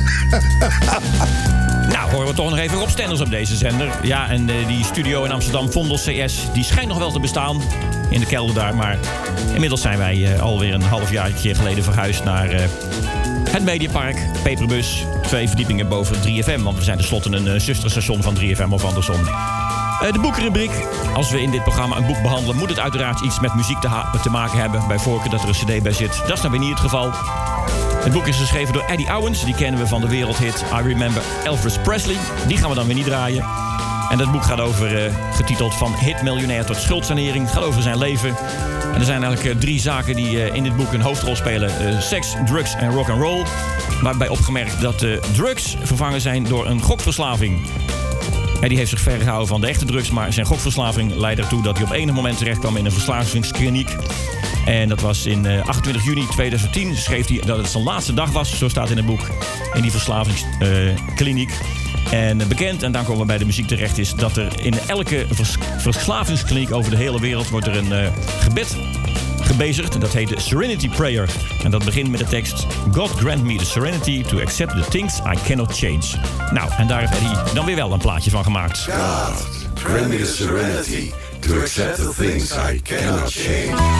Nou, horen we toch nog even Rob Stenders op deze zender. Ja, en uh, die studio in Amsterdam, Vondel C S, die schijnt nog wel te bestaan. In de kelder daar, maar inmiddels zijn wij uh, alweer een halfjaartje geleden verhuisd naar... Uh, Het Mediapark, Peperbus, twee verdiepingen boven drie F M. Want we zijn tenslotte een uh, zusterstation van drie F M of andersom. Uh, de boekenrubriek. Als we in dit programma een boek behandelen, moet het uiteraard iets met muziek te, ha- te maken hebben. Bij voorkeur dat er een cd bij zit. Dat is dan weer niet het geval. Het boek is geschreven door Eddie Owens. Die kennen we van de wereldhit I Remember Elvis Presley. Die gaan we dan weer niet draaien. En dat boek gaat over, uh, getiteld Van hitmiljonair tot schuldsanering. Het gaat over zijn leven. En er zijn eigenlijk uh, drie zaken die uh, in dit boek een hoofdrol spelen. Uh, seks, drugs en rock'n'roll. Waarbij opgemerkt dat uh, drugs vervangen zijn door een gokverslaving. Ja, die heeft zich ver gehouden van de echte drugs, maar zijn gokverslaving leidde ertoe dat hij op enig moment terecht kwam in een verslavingskliniek. En dat was in uh, achtentwintig juni tweeduizend tien. Schreef hij dat het zijn laatste dag was, zo staat in het boek, in die verslavingskliniek. Uh, en bekend, en dan komen we bij de muziek terecht, is dat er in elke vers- verslavingskliniek over de hele wereld wordt er een uh, gebed gebezigd. En dat heet de Serenity Prayer. En dat begint met de tekst: God grant me the serenity to accept the things I cannot change. Nou, en daar heeft hij dan weer wel een plaatje van gemaakt. God, grant me the serenity to accept the things I cannot change.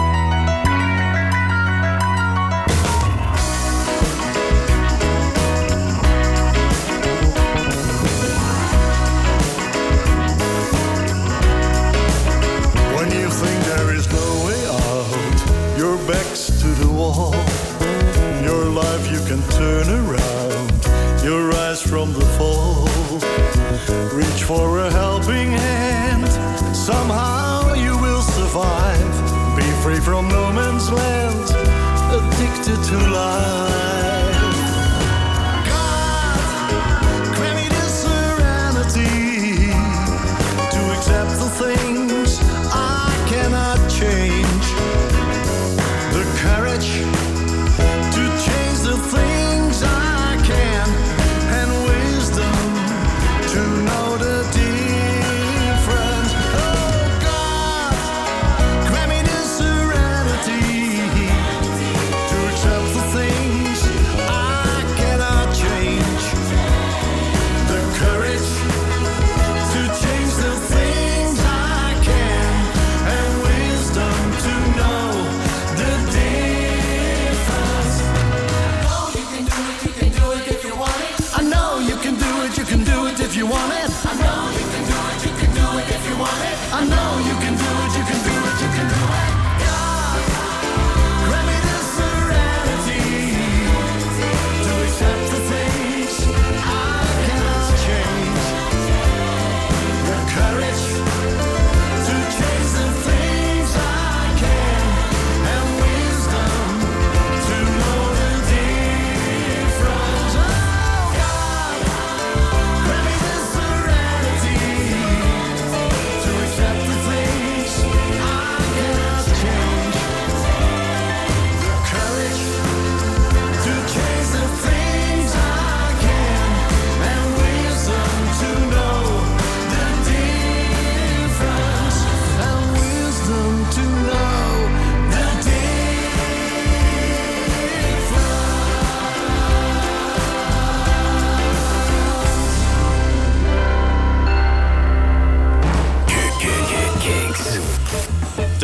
Backs to the wall. Your life you can turn around. You rise from the fall. Reach for a helping hand. Somehow you will survive. Be free from no man's land. Addicted to life. God, grant me the serenity to accept the things I cannot change. The courage to change the things I can, and wisdom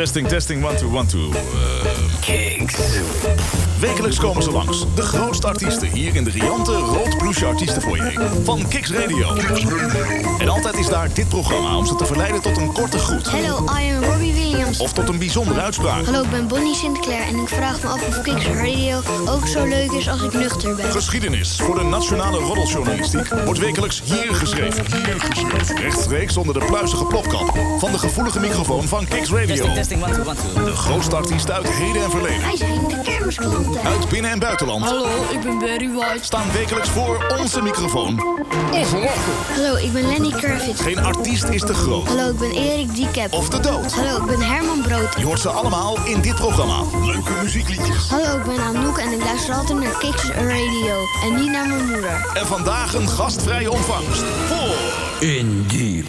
Testing, testing, one, two, one, two. Uh, Kicks. Wekelijks komen ze langs. De grootste artiesten hier in de riante rood ploesje artiestenfoyer van Kicks Radio. En altijd is daar dit programma om ze te verleiden tot een korte groet. Hello, I am Robbie Williams. Of tot een bijzondere uitspraak. Hallo, ik ben Bonnie Sinclair en ik vraag me af of Kicks Radio ook zo leuk is als ik nuchter ben. Geschiedenis voor de nationale roddeljournalistiek wordt wekelijks hier geschreven. Hier geschreven. Rechtstreeks onder de pluizige plopkap van de gevoelige microfoon van Kicks Radio. Testing, testing, one, two, one, two. De grootste artiest uit heden en verleden. Wij zijn de kermisklanten. Uit binnen- en buitenland. Hallo, ik ben Barry White. Staan wekelijks voor onze microfoon. Onverwacht. Hallo, ik ben Lenny Kravitz. Geen artiest is te groot. Hallo, ik ben Erik Diekep. Of te dood. Hallo, ik ben Herman Brood. Je hoort ze allemaal in dit programma. Leuke muziekliedjes. Hallo, ik ben Anouk en ik luister altijd naar Kicks Radio. En niet naar mijn moeder. En vandaag een gastvrije ontvangst voor... In Diep.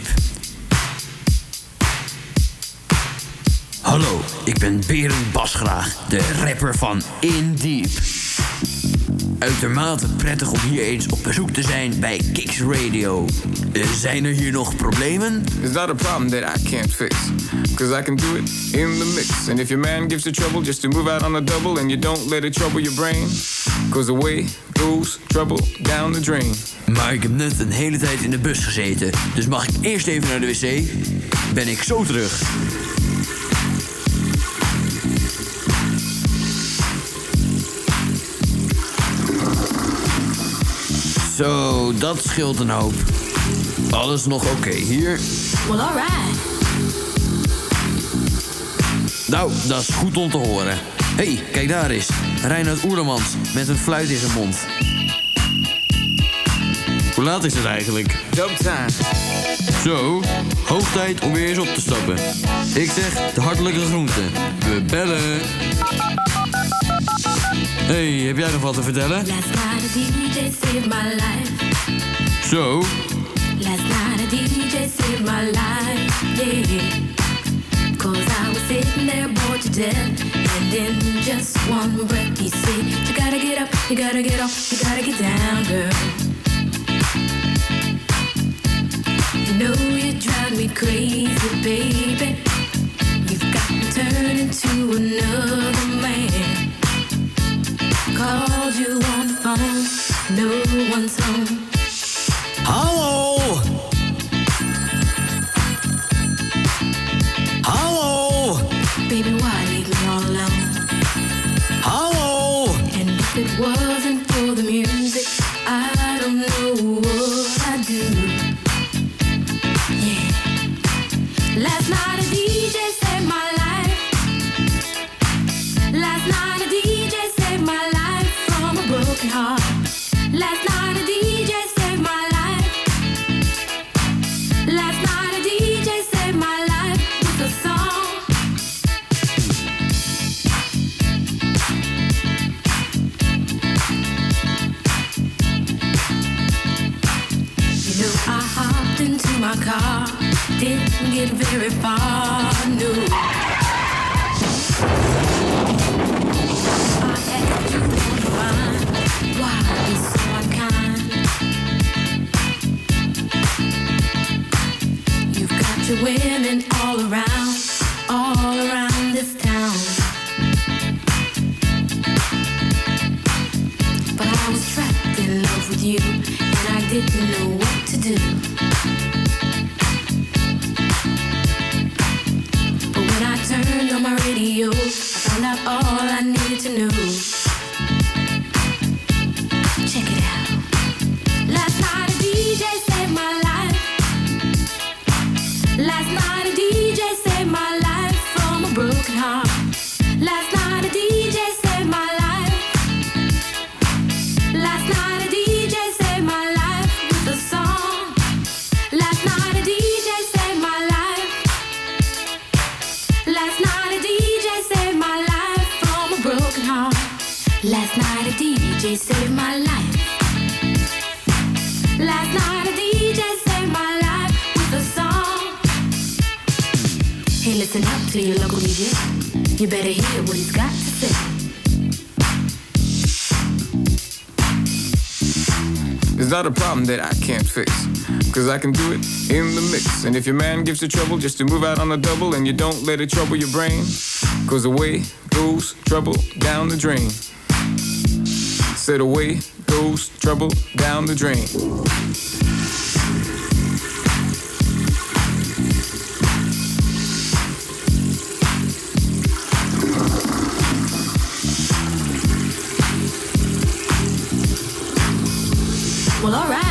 Hallo, ik ben Berend Basgraag, de rapper van In Diep. Uitermate prettig om hier eens op bezoek te zijn bij Kicks Radio. Uh, zijn er hier nog problemen? It's not a problem that I can't fix, cause I can do it in the mix. And if your man gives you trouble just to move out on the double, and you don't let it trouble your brain, cause away goes trouble down the drain. Maar ik heb net een hele tijd in de bus gezeten, dus mag ik eerst even naar de wc? Ben ik zo terug. Zo, dat scheelt een hoop. Alles nog oké okay hier? Well, alright. Nou, dat is goed om te horen. Hé, hey, kijk daar eens. Reinhard Oerlemans met een fluit in zijn mond. Hoe laat is het eigenlijk? Dope time. Zo, hoog tijd om weer eens op te stappen. Ik zeg de hartelijke groenten. We bellen. Hey, heb jij nog wat te vertellen? Last night a D J saved my life. Zo. Last night a D J saved my life, yeah. Cause I was sitting there bored to death, and in just one breath he said, you gotta get up, you gotta get off, you gotta get down, girl. You know you drive me crazy, baby. You've got me turning to another man. Called you on the phone, no one's home. Hallo! Hallo! Baby, why leave me all alone? Hallo! And if it wasn't for the music, I don't know what I'd do. Yeah. Last night a D J saved my life. Last night a D J saved my life from a broken heart. Last night a D J saved my life. Last night a D J saved my life with a song. You know I hopped into my car, didn't get very far, no. I asked you why, why be so unkind? You've got your women all around, all around this town. But I was trapped in love with you, and I didn't know what to do. But when I turned on my radio, I found out all I needed to know. Check it out. Last night a D J saved my life. Last night a D J saved my life from a broken heart. Last night a D J saved my life. Last night a D J saved my life with a song. Last night a D J saved my life. Last night a D J saved my life from a broken heart. Last night a D J saved my life. Last night a D J saved my life with a song. Hey, listen up to your local D J. You better hear what he's got to say. It's not a problem that I can't fix. Cause I can do it in the mix. And if your man gives you trouble just to move out on a double and you don't let it trouble your brain, cause away goes trouble down the drain. Said away goes trouble down the drain. Well, all right.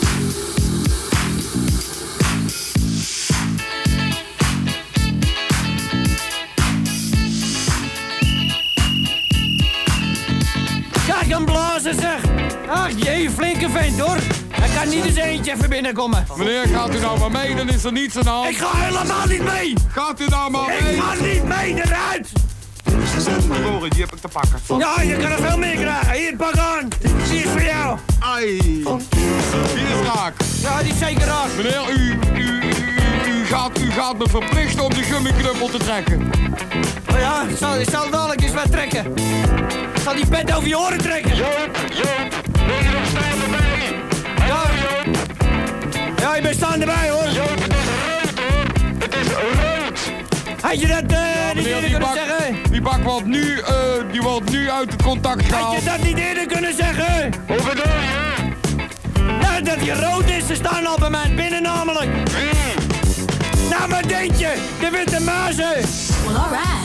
Kijk hem blazen, zeg. Ach jee, flinke vent, hoor. Hij kan niet eens eentje even binnenkomen. Meneer, gaat u nou maar mee, dan is er niets aan de hand. Ik ga helemaal niet mee. Gaat u nou maar mee? Ik ga niet mee, eruit. Verloren, die heb ik te pakken. Ja, je kan er veel meer krijgen. Hier, pak aan. Die is voor jou. Ai. Die is raak. Ja, die is zeker raak. Meneer, u, u, u, u, gaat, u gaat me verplichten om die gummiknuppel te trekken. Oh ja, ik zal, ik zal dadelijk eens wat trekken. Ik zal die pet over je oren trekken. Joop, Joop, wil je nog staan erbij? Ja, ja, ik ben staan erbij, hoor. Joop, het is rood, hoor. Het is rood. Had je dat uh, ja, niet meneer, eerder die kunnen bak, zeggen? Die bak wordt nu, uh, die wordt nu uit het contact gehaald. Had je dat niet eerder kunnen zeggen? Hoe bedoel je? Nou, dat die rood is, ze staan al bij mij binnen namelijk. Wie? Nou, wat denk je? De witte muizen. Well, all right.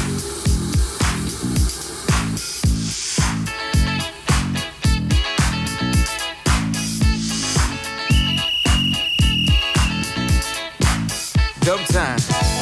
Dope time.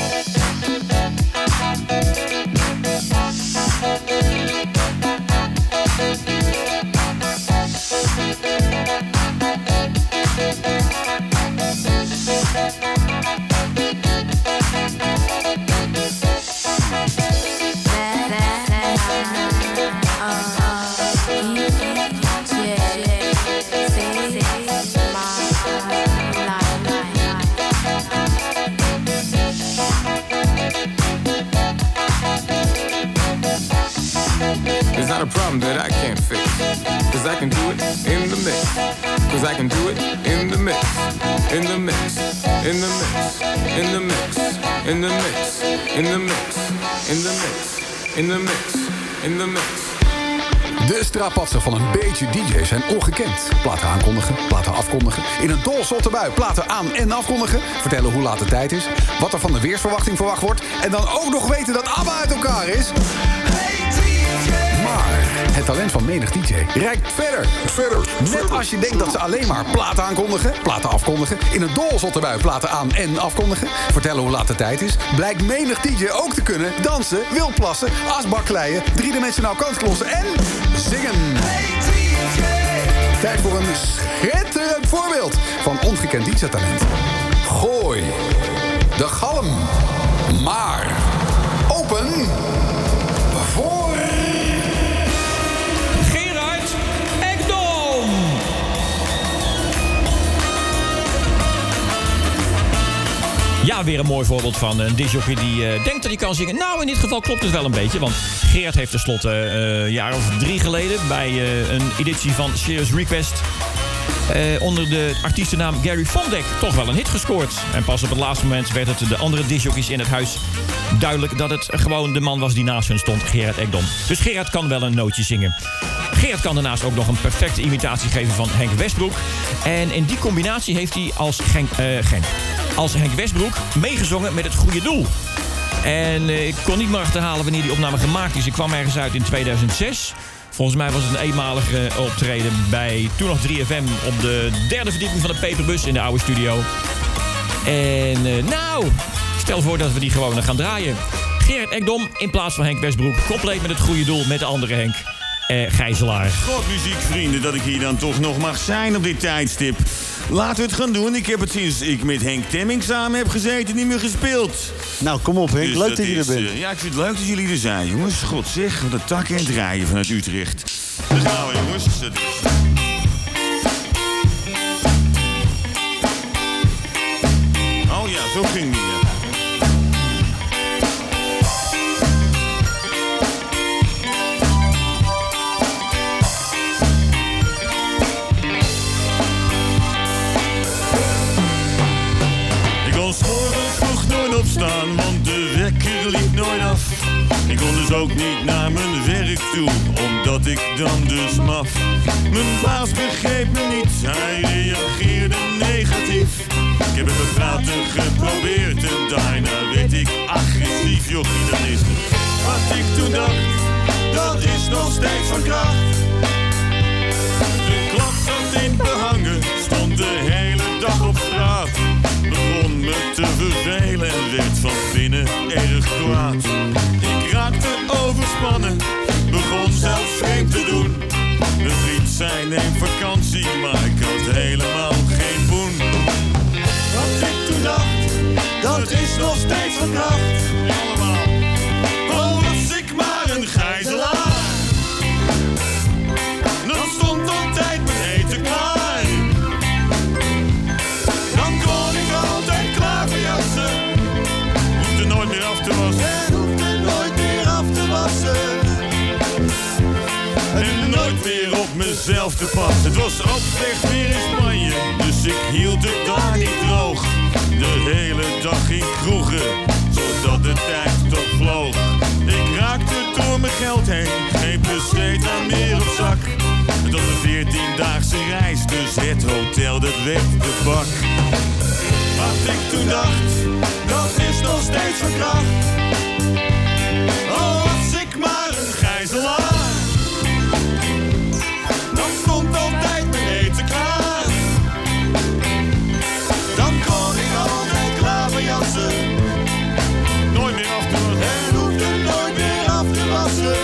It's not a problem that I can't fix. Cause I can do it in the mix. Cause I can do it in the mix. In the mix. In the mix. In the mix. In the mix. In the mix. In the mix. In the mix. In the mix. De strapatsen van een beetje D J's zijn ongekend. Platen aankondigen, platen afkondigen. In een dolzotte bui platen aan- en afkondigen. Vertellen hoe laat de tijd is. Wat er van de weersverwachting verwacht wordt. En dan ook nog weten dat ABBA uit elkaar is. Maar het talent van menig D J reikt verder. Verder. Net als je denkt dat ze alleen maar platen aankondigen, platen afkondigen. In een dolzotte bui platen aan- en afkondigen. Vertellen hoe laat de tijd is. Blijkt menig D J ook te kunnen dansen, wildplassen, asbakkleien, driedimensionaal kantklossen en zingen. Tijd voor een schitterend voorbeeld van ongekend D J-talent. Gooi de galm maar open voor Gerard Ekdom. Ja, weer een mooi voorbeeld van een discjockey die uh, denkt dat hij kan zingen. Nou, in dit geval klopt het wel een beetje. Want Gerard heeft tenslotte uh, een jaar of drie geleden bij uh, een editie van Serious Request Uh, onder de artiestennaam Gary Fondek toch wel een hit gescoord. En pas op het laatste moment werd het de andere discjockeys in het huis duidelijk dat het gewoon de man was die naast hun stond, Gerard Ekdom. Dus Gerard kan wel een nootje zingen. Gerard kan daarnaast ook nog een perfecte imitatie geven van Henk Westbroek. En in die combinatie heeft hij als, Genk, uh, Genk, als Henk Westbroek meegezongen met het goede doel. En uh, ik kon niet meer achterhalen wanneer die opname gemaakt is. Ik kwam ergens uit in tweeduizend zes. Volgens mij was het een eenmalige optreden bij toen nog drie F M op de derde verdieping van de Peperbus in de oude studio. En uh, nou, stel voor dat we die gewoon gaan draaien. Gerard Ekdom in plaats van Henk Westbroek. Compleet met het goede doel met de andere Henk. Uh, Gijzelaar. God, muziekvrienden, dat ik hier dan toch nog mag zijn op dit tijdstip. Laten we het gaan doen. Ik heb het sinds ik met Henk Temming samen heb gezeten niet meer gespeeld. Nou, kom op Henk. Dus leuk dat je is, er bent. Uh, ja, ik vind het leuk dat jullie er zijn, jongens. God zeg, wat een tak en het rijden vanuit Utrecht. Dus nou, jongens. Dat is... Oh ja, zo ging die. Ja. kon dus ook niet naar mijn werk toe, omdat ik dan dus maf. Mijn baas begreep me niet, hij reageerde negatief. Ik heb het met praten geprobeerd en daarna werd ik agressief. Jochie, dat is het. Wat ik toen dacht, dat is nog steeds van kracht. De klap zat in behangen, stond de hele dag op straat. Begon me te vervelen en werd van binnen erg kwaad. Ik raakte overspannen, begon zelf vreemd te doen. Mijn vriend zei neem vakantie, maar ik had helemaal geen poen. Wat ik toen dacht, dat is nog steeds van kracht. Allemaal. Oh, was ik maar een gijzelaar. Dan stond altijd mijn eten klaar. Dan kon ik altijd klaverjassen. Hoefde nooit meer af te wassen. En hoefde nooit meer af te wassen. En nooit meer op mezelf te passen. Het was ook slecht weer in Spanje, dus ik hield het daar niet droog. De hele dag in kroegen, zodat de tijd toch vloog. Ik raakte door mijn geld heen, geen besteed aan meer op zak. Het was een veertiendaagse reis, dus het hotel dat werd de bak. Wat ik toen dacht, dat is nog steeds van kracht. Oh, was ik maar een gijzelaar. Dan stond altijd mijn eten klaar. Dan kon ik altijd klaverjassen. Nooit meer af te wassen. En hoefde nooit meer af te wassen.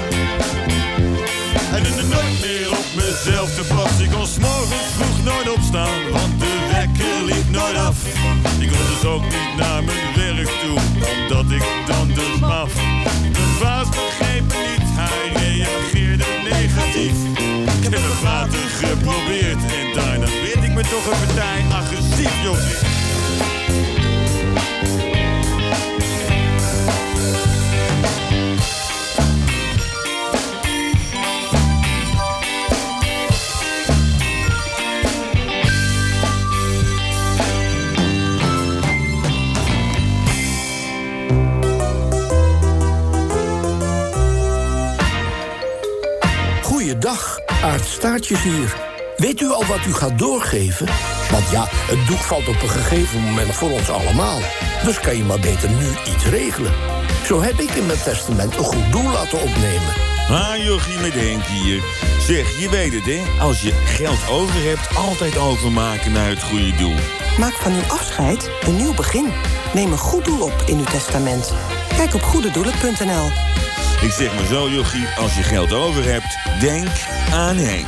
En er nooit meer op mezelf te passen. Ik kon 's morgens vroeg nooit opstaan, want de wekker liep nooit af. Ik kon dus ook niet naar mijn werk toe, omdat ik dan dus maf. Mijn baas begreep me niet, hij reageerde negatief. Ik heb het praten geprobeerd en daarna werd ik me toch een partij agressief, jochie. Goeiedag, Aart Staartjes hier. Weet u al wat u gaat doorgeven? Want ja, het doek valt op een gegeven moment voor ons allemaal. Dus kan je maar beter nu iets regelen. Zo heb ik in mijn testament een goed doel laten opnemen. Ah, jochie met Henk hier. Zeg, je weet het, hè? Als je geld over hebt, altijd overmaken naar het goede doel. Maak van uw afscheid een nieuw begin. Neem een goed doel op in uw testament. Kijk op goede doelen punt n l. Ik zeg maar zo, jochie, als je geld over hebt, denk aan Henk.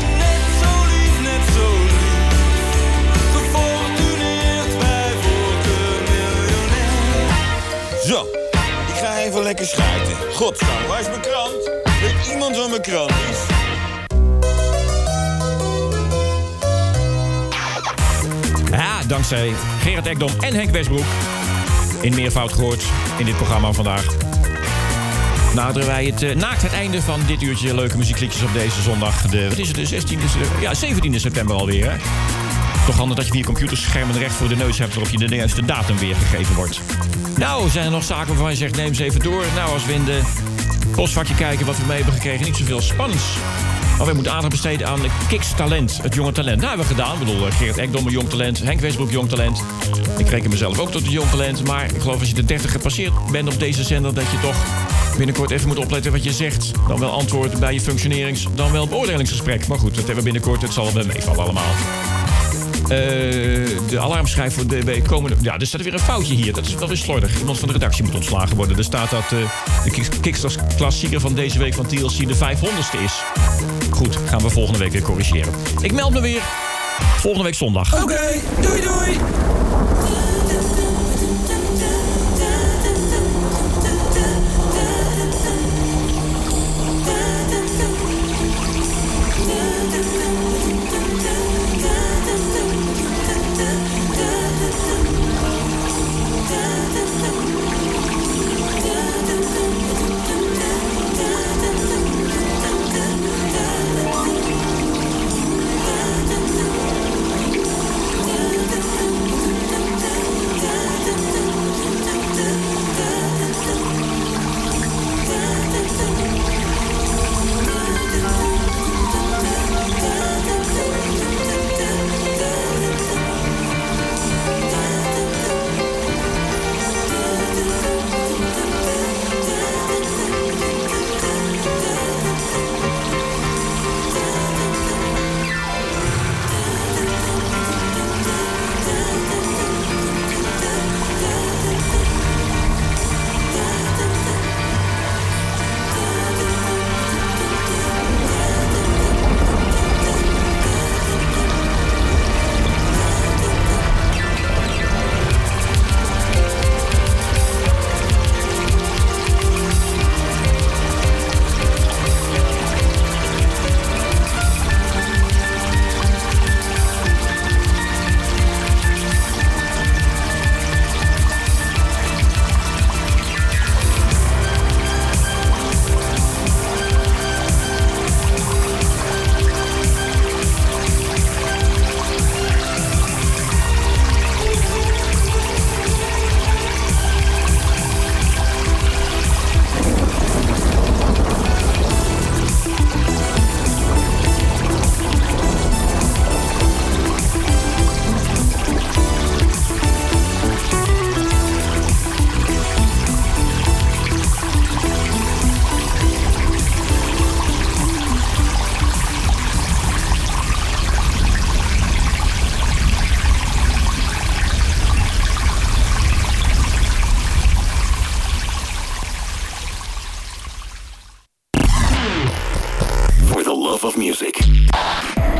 Zo, ik ga even lekker schijten. Godsdank, waar is mijn krant? Weet iemand waar mijn krant is? Ja, dankzij Gerard Ekdom en Henk Westbroek. In meervoud gehoord in dit programma vandaag. Naderen wij het uh, naakt het einde van dit uurtje leuke muziekliedjes op deze zondag. De, wat is het, de zestiende, ja, zeventiende september alweer, hè? Toch handig dat je vier computerschermen recht voor de neus hebt waarop je de juiste datum weergegeven wordt. Nou, zijn er nog zaken waarvan je zegt, neem ze even door. Nou, als we in de postvakje kijken wat we mee hebben gekregen, niet zoveel spannends. Maar we moeten aandacht besteden aan Kiks Talent, het jonge talent. Dat hebben we gedaan. Ik bedoel, Gerard Ekdom, jong talent. Henk Westbroek, jong talent. Ik reken mezelf ook tot een jong talent. Maar ik geloof als je de dertig gepasseerd bent op deze zender, dat je toch binnenkort even moet opletten wat je zegt. Dan wel antwoord bij je functionerings, dan wel beoordelingsgesprek. Maar goed, dat hebben we binnenkort. Het zal wel meevallen allemaal. Uh, de alarmschijf voor D B komende... Ja, er staat weer een foutje hier. Dat is wel weer slordig. Iemand van de redactie moet ontslagen worden. Er staat dat uh, de Kickstars klassieker van deze week van T L C de vijfhonderdste is. Goed, gaan we volgende week weer corrigeren. Ik meld me weer volgende week zondag. Oké, doei doei!